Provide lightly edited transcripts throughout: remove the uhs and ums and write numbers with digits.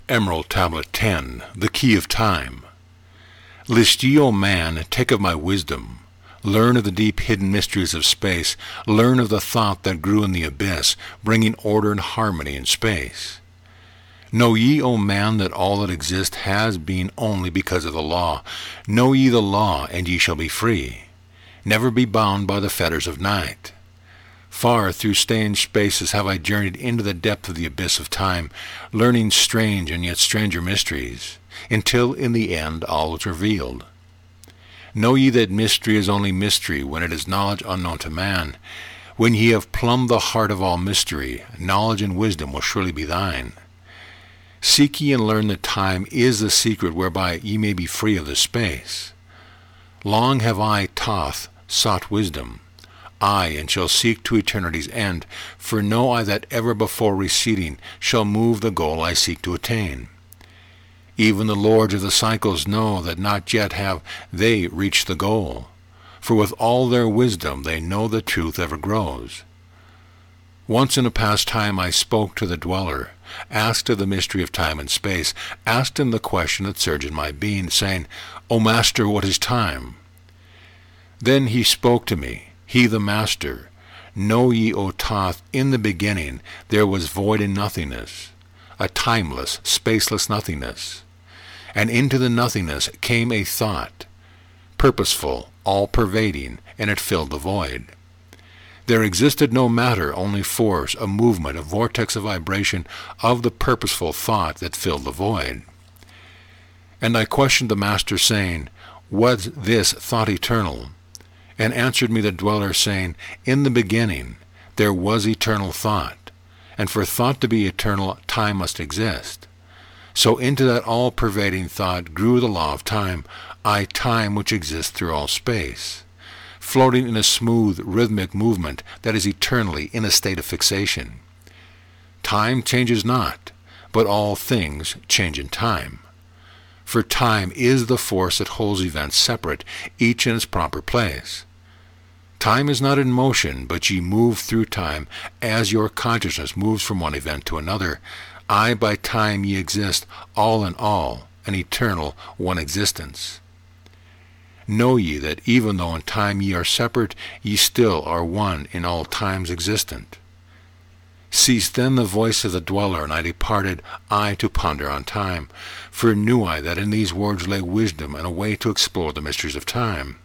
Emerald Tablet 10, The Key of Time. List ye, O man, take of my wisdom. Learn of the deep hidden mysteries of space. Learn of the thought that grew in the abyss, bringing order and harmony in space. Know ye, O man, that all that exists has been only because of the law. Know ye the law, and ye shall be free. Never be bound by the fetters of night. Far through strange spaces have I journeyed into the depth of the abyss of time, learning strange and yet stranger mysteries, until in the end all is revealed. Know ye that mystery is only mystery when it is knowledge unknown to man. When ye have plumbed the heart of all mystery, knowledge and wisdom will surely be thine. Seek ye and learn that time is the secret whereby ye may be free of this space. Long have I, Thoth, sought wisdom. I, and shall seek to eternity's end, for know I that ever before receding shall move the goal I seek to attain. Even the lords of the cycles know that not yet have they reached the goal, for with all their wisdom they know the truth ever grows. Once in a past time I spoke to the dweller, asked of the mystery of time and space, asked him the question that surged in my being, saying, O Master, what is time? Then he spoke to me, he the Master, Know ye, O Thoth, in the beginning there was void and nothingness, a timeless, spaceless nothingness. And into the nothingness came a thought, purposeful, all-pervading, and it filled the void. There existed no matter, only force, a movement, a vortex of vibration of the purposeful thought that filled the void. And I questioned the Master, saying, Was this thought eternal? And answered me the dweller, saying, In the beginning there was eternal thought, and for thought to be eternal, time must exist. So into that all-pervading thought grew the law of time, time which exists through all space, floating in a smooth, rhythmic movement that is eternally in a state of fixation. Time changes not, but all things change in time. For time is the force that holds events separate, each in its proper place. Time is not in motion, but ye move through time, as your consciousness moves from one event to another. By time ye exist, all in all, an eternal one existence. Know ye that even though in time ye are separate, ye still are one in all times existent. Ceased then the voice of the dweller, and I departed, to ponder on time, for knew I that in these words lay wisdom and a way to explore the mysteries of time.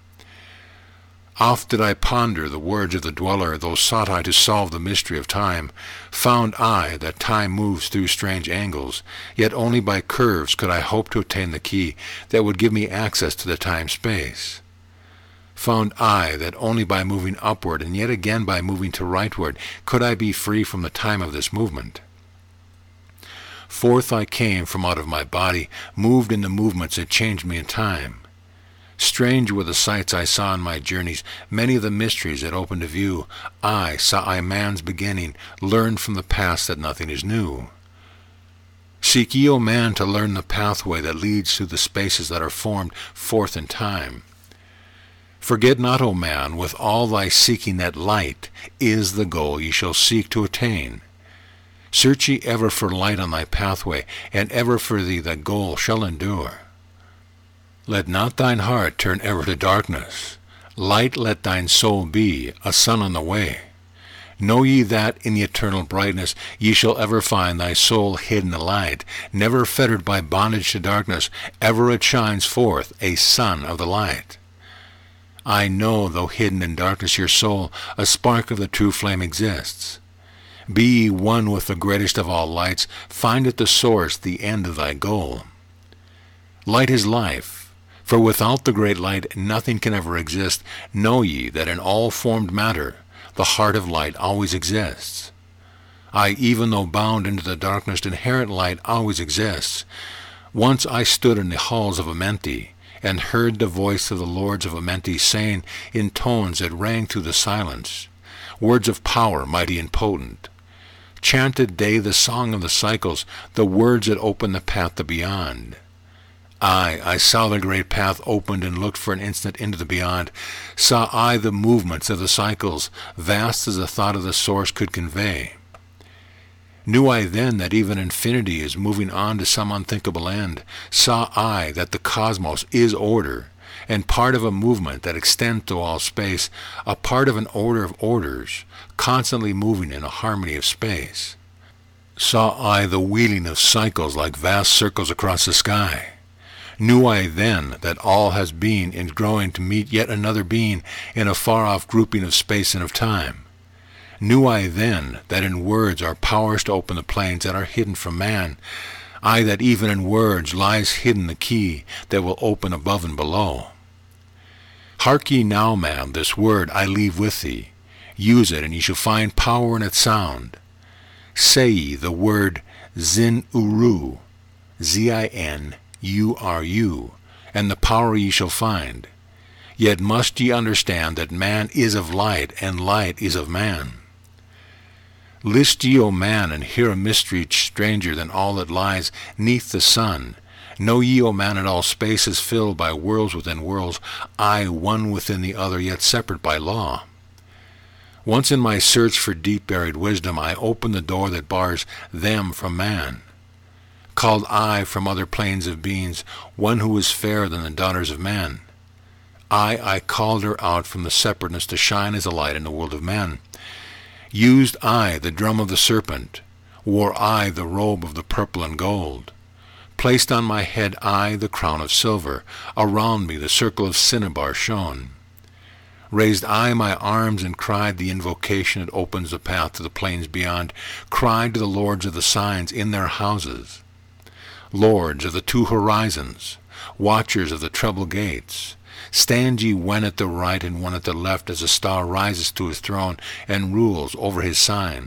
Oft did I ponder the words of the dweller, though sought I to solve the mystery of time. Found I that time moves through strange angles, yet only by curves could I hope to attain the key that would give me access to the time-space. Found I that only by moving upward, and yet again by moving to rightward, could I be free from the time of this movement. Forth I came from out of my body, moved in the movements that changed me in time. Strange were the sights I saw in my journeys, many of the mysteries that opened to view. Saw man's beginning, learned from the past that nothing is new. Seek ye, O man, to learn the pathway that leads through the spaces that are formed forth in time. Forget not, O man, with all thy seeking that light is the goal ye shall seek to attain. Search ye ever for light on thy pathway, and ever for thee that goal shall endure. Let not thine heart turn ever to darkness. Light let thine soul be, a sun on the way. Know ye that in the eternal brightness ye shall ever find thy soul hid in the light, never fettered by bondage to darkness, ever it shines forth, a sun of the light. I know, though hidden in darkness your soul, a spark of the true flame exists. Be ye one with the greatest of all lights, find at the source the end of thy goal. Light is life. For without the great light nothing can ever exist. Know ye that in all formed matter the heart of light always exists. Even though bound into the darkness, inherent light always exists. Once I stood in the halls of Amenti, and heard the voice of the lords of Amenti saying in tones that rang through the silence, words of power mighty and potent. Chanted they the song of the cycles, the words that open the path to beyond. I saw the great path opened and looked for an instant into the beyond. Saw I the movements of the cycles, vast as the thought of the source could convey. Knew I then that even infinity is moving on to some unthinkable end, saw I that the cosmos is order, and part of a movement that extends to all space, a part of an order of orders, constantly moving in a harmony of space. Saw I the wheeling of cycles like vast circles across the sky. Knew I then that all has been in growing to meet yet another being in a far-off grouping of space and of time. Knew I then that in words are powers to open the plains that are hidden from man, aye, that even in words lies hidden the key that will open above and below. Hark ye now, man, this word I leave with thee. Use it, and ye shall find power in its sound. Say ye the word Zin-Uru, Z-I-N-U-R-U, and the power ye shall find. Yet must ye understand that man is of light, and light is of man. List ye, O man, and hear a mystery stranger than all that lies neath the sun. Know ye, O man, that all space is filled by worlds within worlds, aye, one within the other, yet separate by law. Once in my search for deep-buried wisdom, I opened the door that bars them from man. Called I from other planes of beings one who is fairer than the daughters of men. I called her out from the separateness to shine as a light in the world of men. Used I the drum of the serpent, wore I the robe of the purple and gold. Placed on my head I the crown of silver, around me the circle of cinnabar shone. Raised I my arms and cried the invocation that opens the path to the plains beyond, cried to the lords of the signs in their houses. Lords of the two horizons, watchers of the treble gates, stand ye one at the right and one at the left as a star rises to his throne and rules over his sign.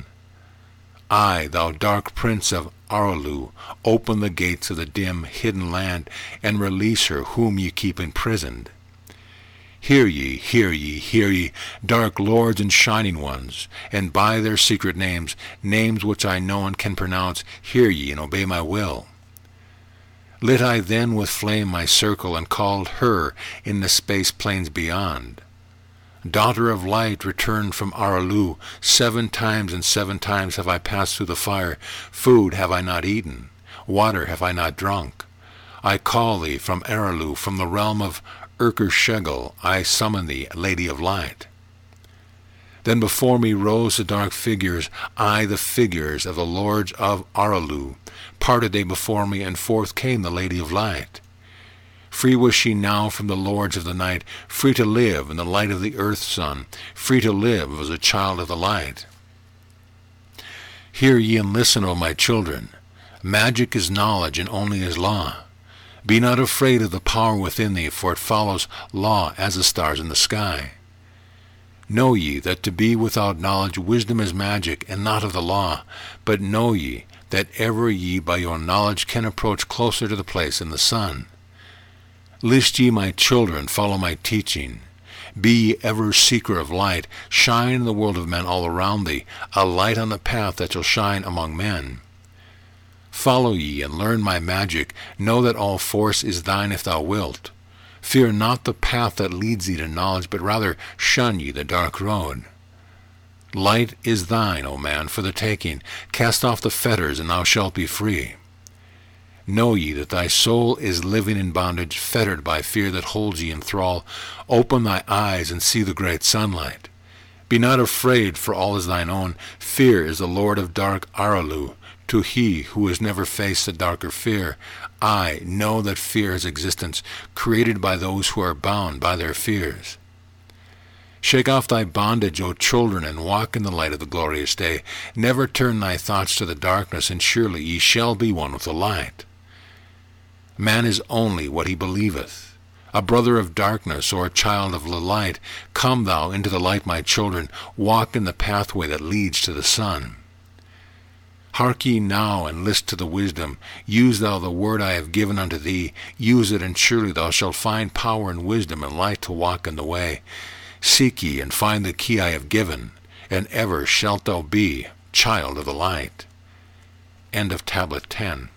I, thou dark prince of Aralu, open the gates of the dim, hidden land, and release her whom ye keep imprisoned. Hear ye, hear ye, hear ye, dark lords and shining ones, and by their secret names, names which I know and can pronounce, hear ye and obey my will. Lit I then with flame my circle, and called her in the space plains beyond. Daughter of light, returned from Aralu, 7 times and 7 times have I passed through the fire. Food have I not eaten, water have I not drunk. I call thee from Aralu, from the realm of Urker-Shegel, I summon thee, Lady of Light. Then before me rose the dark figures, I the figures of the lords of Aralu. Parted they before me, and forth came the Lady of Light. Free was she now from the lords of the night, free to live in the light of the earth's sun, free to live as a child of the light. Hear ye and listen, O my children. Magic is knowledge, and only is law. Be not afraid of the power within thee, for it follows law as the stars in the sky. Know ye that to be without knowledge wisdom is magic, and not of the law, but know ye that ever ye by your knowledge can approach closer to the place in the sun. List ye, my children, follow my teaching. Be ye ever seeker of light, shine in the world of men all around thee, a light on the path that shall shine among men. Follow ye and learn my magic, know that all force is thine if thou wilt. Fear not the path that leads thee to knowledge, but rather shun ye the dark road. Light is thine, O man, for the taking. Cast off the fetters, and thou shalt be free. Know ye that thy soul is living in bondage, fettered by fear that holds ye in thrall. Open thy eyes and see the great sunlight. Be not afraid, for all is thine own. Fear is the lord of dark Aralu. To he who has never faced a darker fear, I know that fear is existence, created by those who are bound by their fears. Shake off thy bondage, O children, and walk in the light of the glorious day. Never turn thy thoughts to the darkness, and surely ye shall be one with the light. Man is only what he believeth. A brother of darkness, or a child of the light, come thou into the light, my children, walk in the pathway that leads to the sun. Hark ye now, and list to the wisdom. Use thou the word I have given unto thee. Use it, and surely thou shalt find power and wisdom and light to walk in the way. Seek ye, and find the key I have given, and ever shalt thou be child of the light. End of Tablet 10.